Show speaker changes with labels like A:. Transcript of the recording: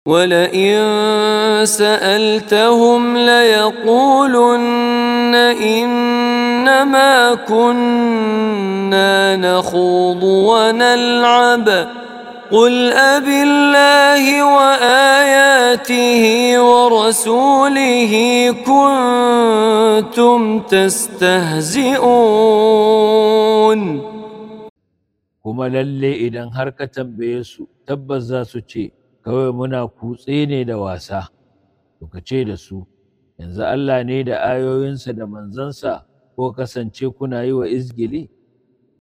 A: ولئن سألتهم ليقولن إنما كنا نخوض ونلعب قل أبالله وآياته ورسوله كنتم تستهزئون.
B: kuma lalle idan har ka tambaye su tabbas za su ce kawai muna kutse ne da wasa. To ka ce da su yanzu Allah ne da ayoyinsa da manzansa ko kasance kuna yi wa izgili.